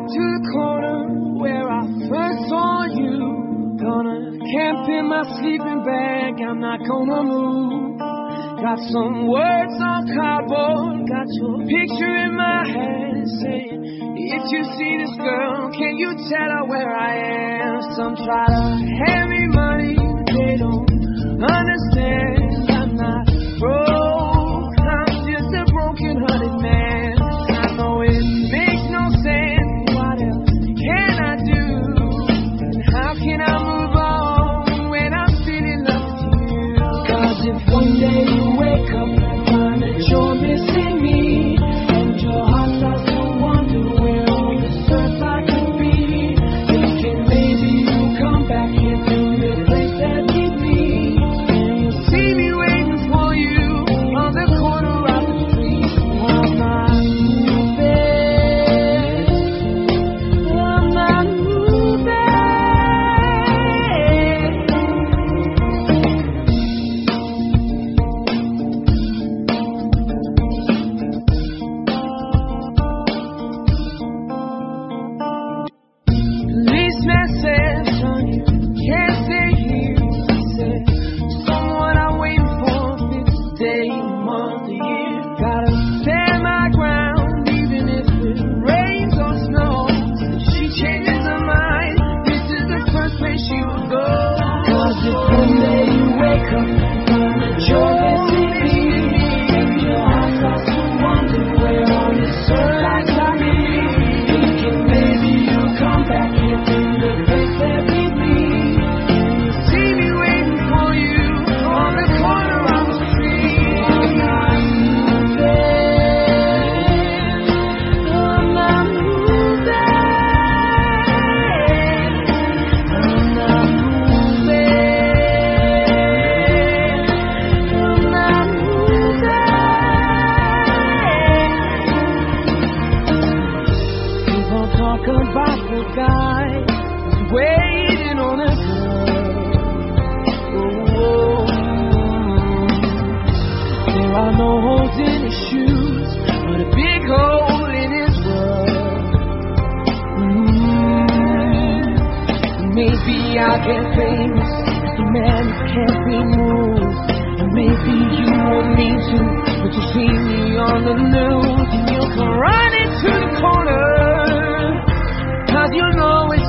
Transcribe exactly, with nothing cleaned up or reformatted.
to the corner where I first saw you. Gonna camp in my sleeping bag, I'm not gonna move. Got some words on cardboard, got your picture in my head, saying, if you see this girl, can you tell her where I am? Some try to hand me money, but they don't understand. I'm not broke, I'm just a broken-hearted man. I know it makes no sense, what else can I do? And how can I move on when I'm still in love with you? Cause if one day you wake up and find that you're missing me, and your heart starts to wonder where all the surf I could be, thinking maybe you'll come back here to the place that need me, and you'll see me waiting for you on the corner of the street. I'm not moving, I'm not moving. Policeman says, son, you can't stay here. He said, someone I'm waiting for this day, month, a year. Gotta stand my ground, even if it rains or snows. If she changes her mind, this is the first place she will go. Cause if one day you wake up and find that you're missing me, and your heart starts to wonder where all this sunlight got me, thinking maybe you'll come back here to the place that need me, and you'll see me waiting for you on the corner of the street. I'm not moving, I'm not moving, I'm not moving, I'm not moving. People talk about the guy who's waiting on a girl. Oh, there are no holes in his shoes, but a big hole in his world. Mm. Maybe I'll get famous as a man who can't be moved, and maybe you want me to, but you see me on the news, and you'll come running to the corner, cause you know it's